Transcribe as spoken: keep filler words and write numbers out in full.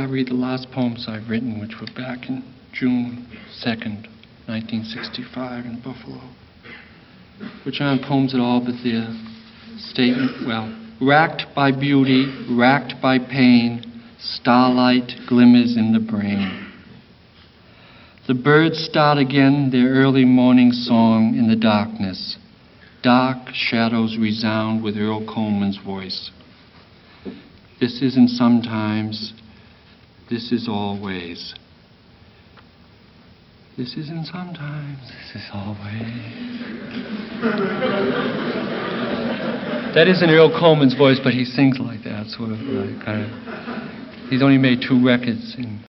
I'll read the last poems I've written, which were back in June second, nineteen sixty-five in Buffalo, which aren't poems at all, but they're statement, well, racked by beauty, racked by pain, starlight glimmers in the brain. The birds start again their early morning song in the darkness. Dark shadows resound with Earl Coleman's voice. This isn't sometimes, this is always. This isn't sometimes, this is always. That isn't Earl Coleman's voice, but he sings like that, sort of like kind of. He's only made two records in